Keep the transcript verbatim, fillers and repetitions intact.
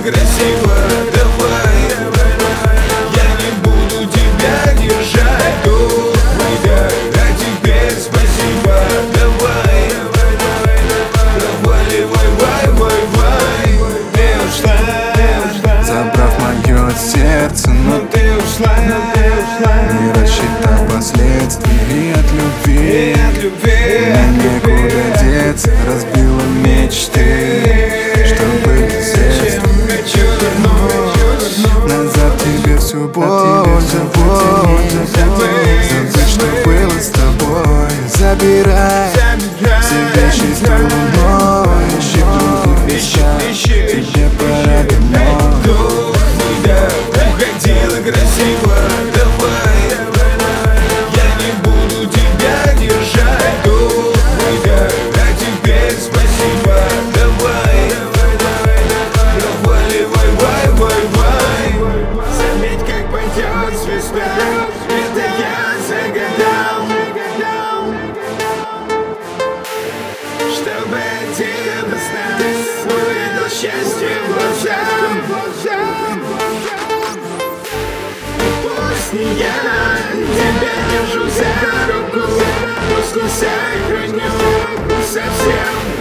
красиво, давай. Я не буду тебя держать долго, а теперь спасибо, давай. Проваливай, вай, вай, вай. Ты ушла, забрав мое сердце, но но ты ушла, не рассчитав последствий от любви. от любви, Мне некуда деться, разбила мечты, что были детством. хочу вернуть Назад тебе всю боль, забудь, забудь, что было с тобой. Забирай все вещи с луной, ищи в других местах, тебе пора домой. дух, да, уходила красиво, давай. Я не буду тебя держать долго, да, а теперь спасибо, давай. Проваливай, вай, вай, вай. Заметь, как пойдет звезда, это я загадал, чтобы один из нас увидел счастье в глазах. Пусть не я тебя держу за руку, пусть не сохраню совсем.